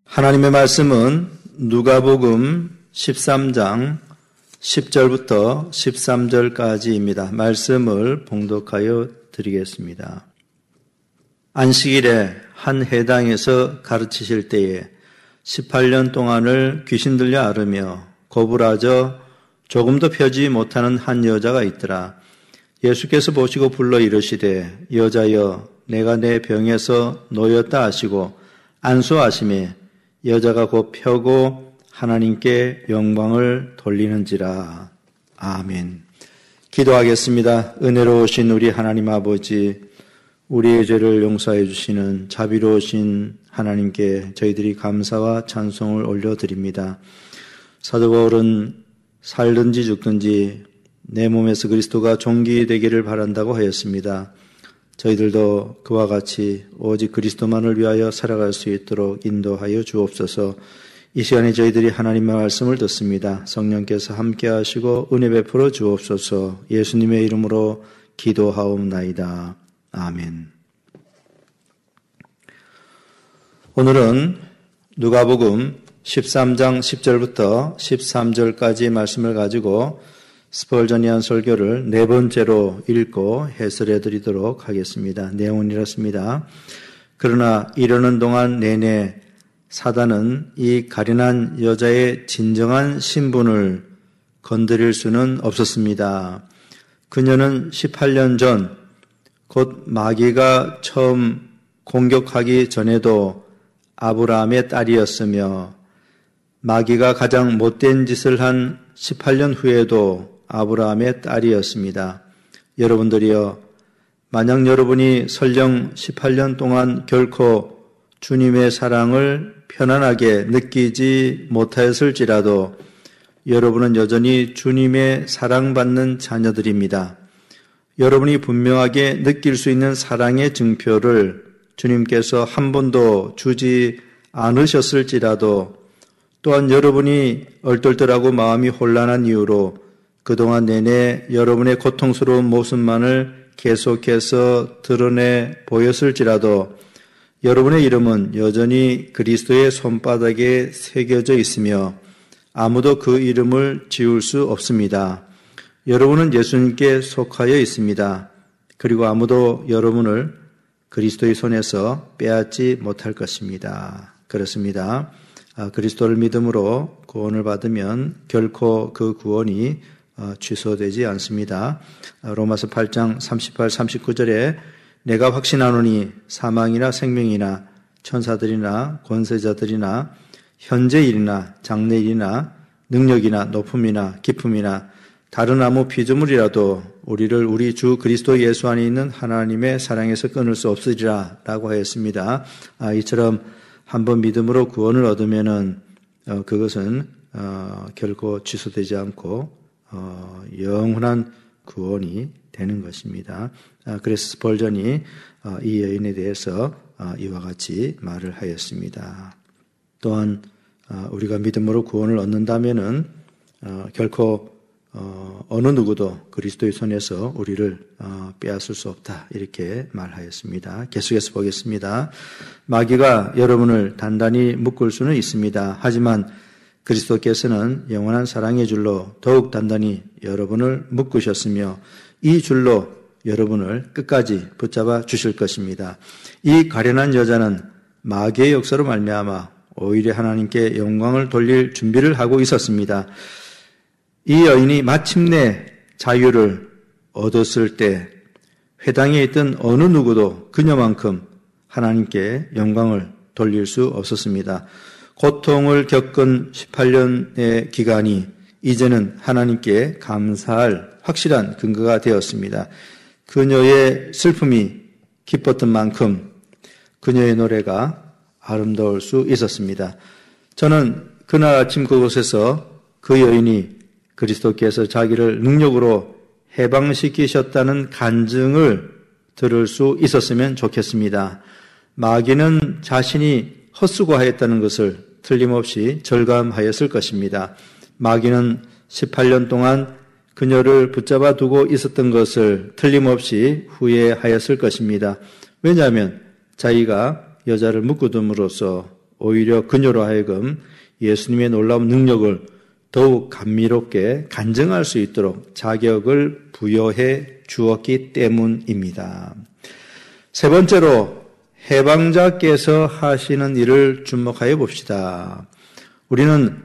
하나님의 말씀은 누가복음 13장 10절부터 13절까지입니다. 말씀을 봉독하여 드리겠습니다. 안식일에 한 회당에서 가르치실 때에 18년 동안을 귀신 들려 앓으며 고부라져 조금도 펴지 못하는 한 여자가 있더라. 예수께서 보시고 불러 이르시되 여자여 내가 내 병에서 놓였다 하시고 안수하시매 여자가 곧 펴고 하나님께 영광을 돌리는지라. 아멘. 기도하겠습니다. 은혜로우신 우리 하나님 아버지, 우리의 죄를 용서해 주시는 자비로우신 하나님께 저희들이 감사와 찬송을 올려드립니다. 사도 바울은 살든지 죽든지 내 몸에서 그리스도가 존귀되기를 바란다고 하였습니다. 저희들도 그와 같이 오직 그리스도만을 위하여 살아갈 수 있도록 인도하여 주옵소서. 이 시간에 저희들이 하나님의 말씀을 듣습니다. 성령께서 함께 하시고 은혜 베풀어 주옵소서. 예수님의 이름으로 기도하옵나이다. 아멘. 오늘은 누가복음 13장 10절부터 13절까지 말씀을 가지고 스펄전이한 설교를 네 번째로 읽고 해설해 드리도록 하겠습니다. 내용은 이렇습니다. 그러나 이러는 동안 내내 사단은 이 가련한 여자의 진정한 신분을 건드릴 수는 없었습니다. 그녀는 18년 전 곧 마귀가 처음 공격하기 전에도 아브라함의 딸이었으며 마귀가 가장 못된 짓을 한 18년 후에도 아브라함의 딸이었습니다. 여러분들이여, 만약 여러분이 설령 18년 동안 결코 주님의 사랑을 편안하게 느끼지 못하였을지라도 여러분은 여전히 주님의 사랑받는 자녀들입니다. 여러분이 분명하게 느낄 수 있는 사랑의 증표를 주님께서 한 번도 주지 않으셨을지라도 또한 여러분이 얼떨떨하고 마음이 혼란한 이유로 그동안 내내 여러분의 고통스러운 모습만을 계속해서 드러내 보였을지라도 여러분의 이름은 여전히 그리스도의 손바닥에 새겨져 있으며 아무도 그 이름을 지울 수 없습니다. 여러분은 예수님께 속하여 있습니다. 그리고 아무도 여러분을 그리스도의 손에서 빼앗지 못할 것입니다. 그렇습니다. 그리스도를 믿음으로 구원을 받으면 결코 그 구원이 취소되지 않습니다. 로마서 8장 38, 39절에 내가 확신하노니 사망이나 생명이나 천사들이나 권세자들이나 현재일이나 장래일이나 능력이나 높음이나 깊음이나 다른 아무 피조물이라도 우리를 우리 주 그리스도 예수 안에 있는 하나님의 사랑에서 끊을 수 없으리라 라고 하였습니다. 이처럼 한번 믿음으로 구원을 얻으면은 그것은 결코 취소되지 않고 영원한 구원이 되는 것입니다. 그래서 스펄전이 이 여인에 대해서 이와 같이 말을 하였습니다. 또한 우리가 믿음으로 구원을 얻는다면은 결코 어느 누구도 그리스도의 손에서 우리를 빼앗을 수 없다, 이렇게 말하였습니다. 계속해서 보겠습니다. 마귀가 여러분을 단단히 묶을 수는 있습니다. 하지만 그리스도께서는 영원한 사랑의 줄로 더욱 단단히 여러분을 묶으셨으며 이 줄로 여러분을 끝까지 붙잡아 주실 것입니다. 이 가련한 여자는 마귀의 역사로 말미암아 오히려 하나님께 영광을 돌릴 준비를 하고 있었습니다. 이 여인이 마침내 자유를 얻었을 때 회당에 있던 어느 누구도 그녀만큼 하나님께 영광을 돌릴 수 없었습니다. 고통을 겪은 18년의 기간이 이제는 하나님께 감사할 확실한 근거가 되었습니다. 그녀의 슬픔이 기뻤던 만큼 그녀의 노래가 아름다울 수 있었습니다. 저는 그날 아침 그곳에서 그 여인이 그리스도께서 자기를 능력으로 해방시키셨다는 간증을 들을 수 있었으면 좋겠습니다. 마귀는 자신이 헛수고하였다는 것을 틀림없이 절감하였을 것입니다. 마귀는 18년 동안 그녀를 붙잡아 두고 있었던 것을 틀림없이 후회하였을 것입니다. 왜냐하면 자기가 여자를 묶어둠으로써 오히려 그녀로 하여금 예수님의 놀라운 능력을 더욱 감미롭게 간증할 수 있도록 자격을 부여해 주었기 때문입니다. 세 번째로 해방자께서 하시는 일을 주목하여 봅시다. 우리는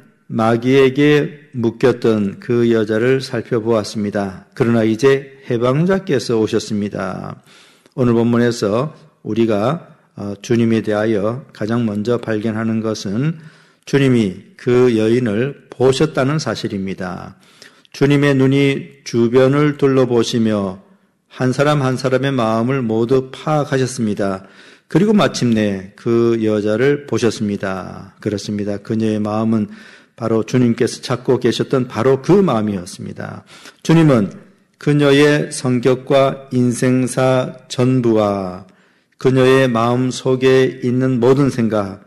마귀에게 묶였던 그 여자를 살펴보았습니다. 그러나 이제 해방자께서 오셨습니다. 오늘 본문에서 우리가 주님에 대하여 가장 먼저 발견하는 것은 주님이 그 여인을 보셨다는 사실입니다. 주님의 눈이 주변을 둘러보시며 한 사람 한 사람의 마음을 모두 파악하셨습니다. 그리고 마침내 그 여자를 보셨습니다. 그렇습니다. 그녀의 마음은 바로 주님께서 찾고 계셨던 바로 그 마음이었습니다. 주님은 그녀의 성격과 인생사 전부와 그녀의 마음 속에 있는 모든 생각,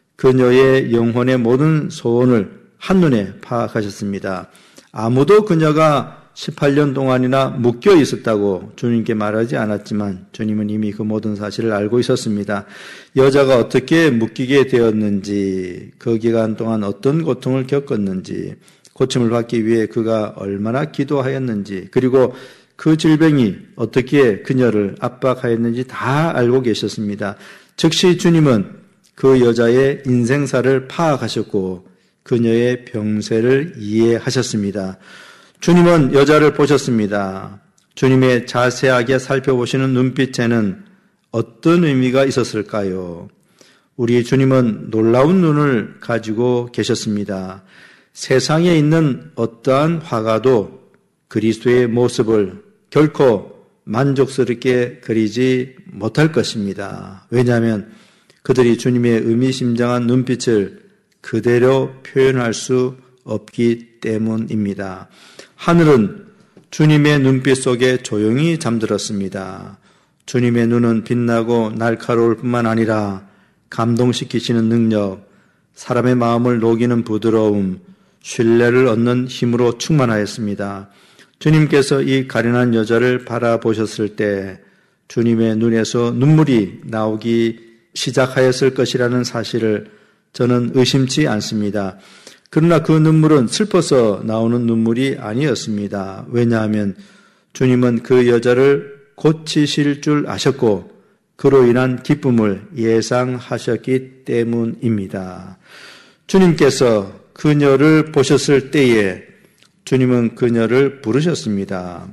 그녀의 영혼의 모든 소원을 한눈에 파악하셨습니다. 아무도 그녀가 18년 동안이나 묶여 있었다고 주님께 말하지 않았지만 주님은 이미 그 모든 사실을 알고 있었습니다. 여자가 어떻게 묶이게 되었는지, 그 기간 동안 어떤 고통을 겪었는지, 고침을 받기 위해 그가 얼마나 기도하였는지, 그리고 그 질병이 어떻게 그녀를 압박하였는지 다 알고 계셨습니다. 즉시 주님은 그 여자의 인생사를 파악하셨고 그녀의 병세를 이해하셨습니다. 주님은 여자를 보셨습니다. 주님의 자세하게 살펴보시는 눈빛에는 어떤 의미가 있었을까요? 우리 주님은 놀라운 눈을 가지고 계셨습니다. 세상에 있는 어떠한 화가도 그리스도의 모습을 결코 만족스럽게 그리지 못할 것입니다. 왜냐하면 그들이 주님의 의미심장한 눈빛을 그대로 표현할 수 없기 때문입니다. 하늘은 주님의 눈빛 속에 조용히 잠들었습니다. 주님의 눈은 빛나고 날카로울 뿐만 아니라 감동시키시는 능력, 사람의 마음을 녹이는 부드러움, 신뢰를 얻는 힘으로 충만하였습니다. 주님께서 이 가련한 여자를 바라보셨을 때 주님의 눈에서 눈물이 나오기 시작하였을 것이라는 사실을 저는 의심치 않습니다. 그러나 그 눈물은 슬퍼서 나오는 눈물이 아니었습니다. 왜냐하면 주님은 그 여자를 고치실 줄 아셨고 그로 인한 기쁨을 예상하셨기 때문입니다. 주님께서 그녀를 보셨을 때에 주님은 그녀를 부르셨습니다.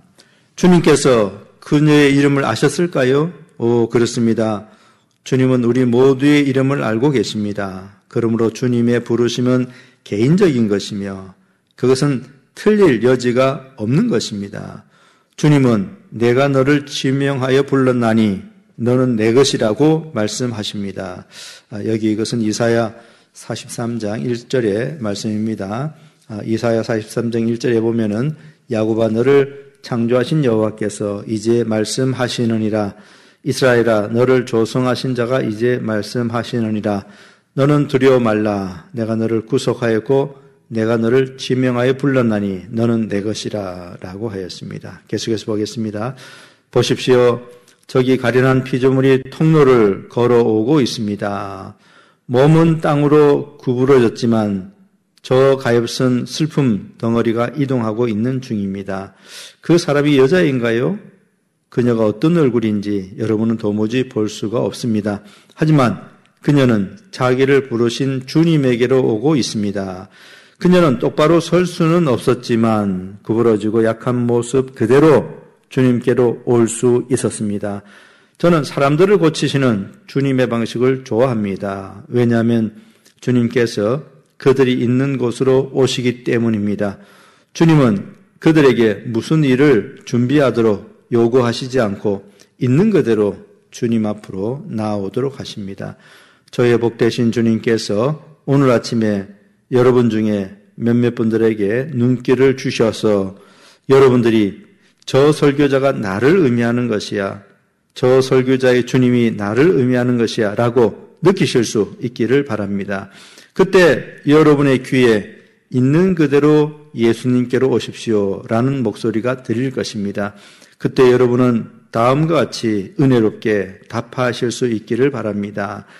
주님께서 그녀의 이름을 아셨을까요? 그렇습니다. 주님은 우리 모두의 이름을 알고 계십니다. 그러므로 주님의 부르심은 개인적인 것이며 그것은 틀릴 여지가 없는 것입니다. 주님은 내가 너를 지명하여 불렀나니 너는 내 것이라고 말씀하십니다. 여기 이것은 이사야 43장 1절의 말씀입니다. 이사야 43장 1절에 보면은 야곱아 너를 창조하신 여호와께서 이제 말씀하시느니라. 이스라엘아 너를 조성하신 자가 이제 말씀하시느니라. 너는 두려워 말라. 내가 너를 구속하였고 내가 너를 지명하여 불렀나니 너는 내 것이라 라고 하였습니다. 계속해서 보겠습니다. 보십시오. 저기 가련한 피조물이 통로를 걸어오고 있습니다. 몸은 땅으로 구부러졌지만 저 가엾은 슬픔 덩어리가 이동하고 있는 중입니다. 그 사람이 여자인가요? 그녀가 어떤 얼굴인지 여러분은 도무지 볼 수가 없습니다. 하지만 그녀는 자기를 부르신 주님에게로 오고 있습니다. 그녀는 똑바로 설 수는 없었지만 구부러지고 약한 모습 그대로 주님께로 올 수 있었습니다. 저는 사람들을 고치시는 주님의 방식을 좋아합니다. 왜냐하면 주님께서 그들이 있는 곳으로 오시기 때문입니다. 주님은 그들에게 무슨 일을 준비하도록 요구하시지 않고 있는 그대로 주님 앞으로 나오도록 하십니다. 저의 복되신 주님께서 오늘 아침에 여러분 중에 몇몇 분들에게 눈길을 주셔서 여러분들이 저 설교자가 나를 의미하는 것이야, 저 설교자의 주님이 나를 의미하는 것이야 라고 느끼실 수 있기를 바랍니다. 그때 여러분의 귀에 있는 그대로 예수님께로 오십시오 라는 목소리가 들릴 것입니다. 그때 여러분은 다음과 같이 은혜롭게 답하실 수 있기를 바랍니다.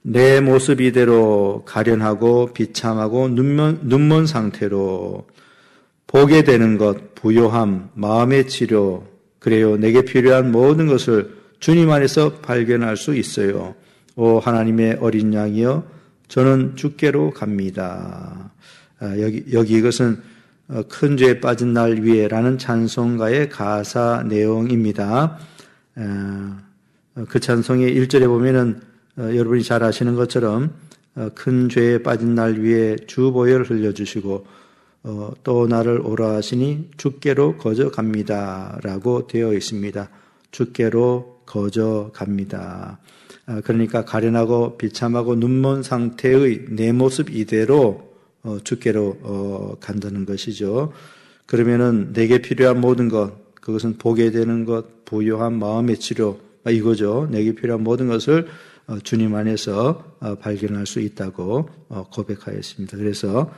내 모습 이대로 가련하고 비참하고 눈먼 상태로 보게 되는 것, 부요함, 마음의 치료, 그래요. 내게 필요한 모든 것을 주님 안에서 발견할 수 있어요. 오 하나님의 어린 양이여 저는 주께로 갑니다. 여기 이것은 큰 죄에 빠진 날 위에라는 찬송가의 가사 내용입니다. 그 찬송의 1절에 보면은 여러분이 잘 아시는 것처럼 큰 죄에 빠진 날 위에 주 보혈 흘려주시고 또 나를 오라 하시니 주께로 거저 갑니다 라고 되어 있습니다. 주께로 거저 갑니다. 그러니까 가련하고 비참하고 눈먼 상태의 내 모습 이대로 주께로 간다는 것이죠. 그러면은 내게 필요한 모든 것, 그것은 보게 되는 것, 부요한 마음의 치료, 이거죠. 내게 필요한 모든 것을 주님 안에서 발견할 수 있다고 고백하였습니다. 그래서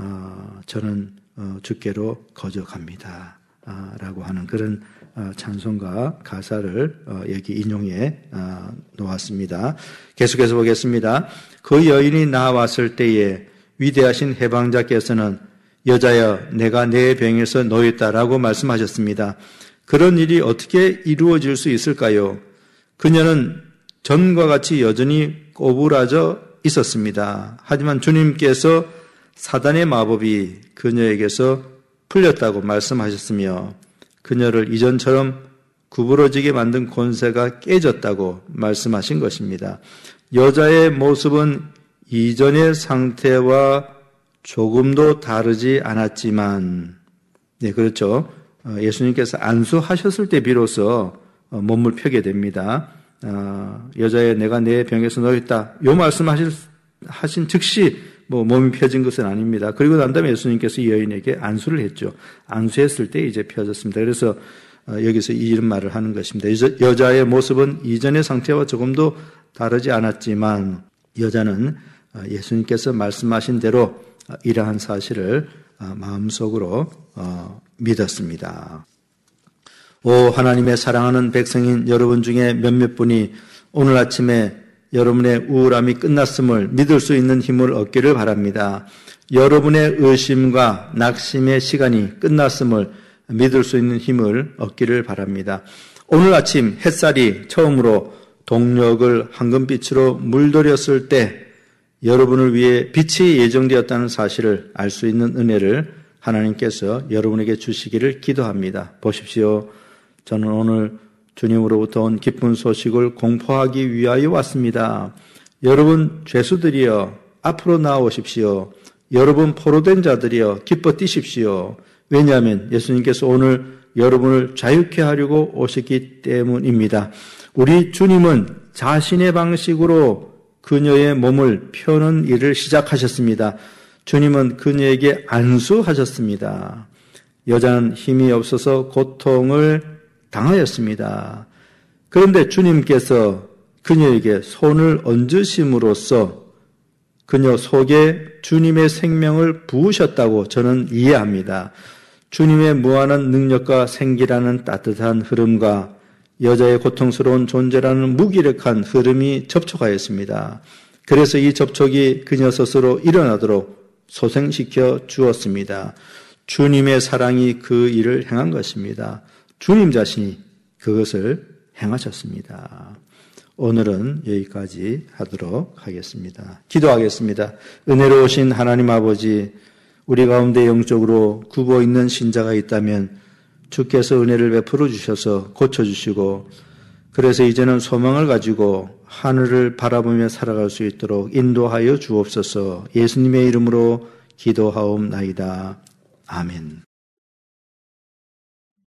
저는 주께로 거저 갑니다 라고 하는 그런 찬송가 가사를 여기 인용해 놓았습니다. 계속해서 보겠습니다. 그 여인이 나왔을 때에 위대하신 해방자께서는 여자여 내가 내 병에서 놓였다라고 말씀하셨습니다. 그런 일이 어떻게 이루어질 수 있을까요? 그녀는 전과 같이 여전히 꼬부라져 있었습니다. 하지만 주님께서 사단의 마법이 그녀에게서 풀렸다고 말씀하셨으며 그녀를 이전처럼 구부러지게 만든 권세가 깨졌다고 말씀하신 것입니다. 여자의 모습은 이전의 상태와 조금도 다르지 않았지만, 네, 그렇죠. 예수님께서 안수하셨을 때 비로소 몸을 펴게 됩니다. 여자의 내가 내 병에서 놓였다. 요 말씀하신 즉시 몸이 펴진 것은 아닙니다. 그리고 난 다음에 예수님께서 이 여인에게 안수를 했죠. 안수했을 때 이제 펴졌습니다. 그래서 여기서 이런 말을 하는 것입니다. 여자의 모습은 이전의 상태와 조금도 다르지 않았지만 여자는 예수님께서 말씀하신 대로 이러한 사실을 마음속으로 믿었습니다. 오 하나님의 사랑하는 백성인 여러분 중에 몇몇 분이 오늘 아침에 여러분의 우울함이 끝났음을 믿을 수 있는 힘을 얻기를 바랍니다. 여러분의 의심과 낙심의 시간이 끝났음을 믿을 수 있는 힘을 얻기를 바랍니다. 오늘 아침 햇살이 처음으로 동력을 황금빛으로 물들였을 때 여러분을 위해 빛이 예정되었다는 사실을 알 수 있는 은혜를 하나님께서 여러분에게 주시기를 기도합니다. 보십시오. 저는 오늘 주님으로부터 온 기쁜 소식을 공포하기 위하여 왔습니다. 여러분 죄수들이여 앞으로 나오십시오. 여러분 포로된 자들이여 기뻐 뛰십시오. 왜냐하면 예수님께서 오늘 여러분을 자유케 하려고 오셨기 때문입니다. 우리 주님은 자신의 방식으로 그녀의 몸을 펴는 일을 시작하셨습니다. 주님은 그녀에게 안수하셨습니다. 여자는 힘이 없어서 고통을 당하였습니다. 그런데 주님께서 그녀에게 손을 얹으심으로써 그녀 속에 주님의 생명을 부으셨다고 저는 이해합니다. 주님의 무한한 능력과 생기라는 따뜻한 흐름과 여자의 고통스러운 존재라는 무기력한 흐름이 접촉하였습니다. 그래서 이 접촉이 그녀 스스로 일어나도록 소생시켜 주었습니다. 주님의 사랑이 그 일을 행한 것입니다. 주님 자신이 그것을 행하셨습니다. 오늘은 여기까지 하도록 하겠습니다. 기도하겠습니다. 은혜로우신 하나님 아버지, 우리 가운데 영적으로 굽어 있는 신자가 있다면 주께서 은혜를 베풀어 주셔서 고쳐주시고 그래서 이제는 소망을 가지고 하늘을 바라보며 살아갈 수 있도록 인도하여 주옵소서. 예수님의 이름으로 기도하옵나이다. 아멘.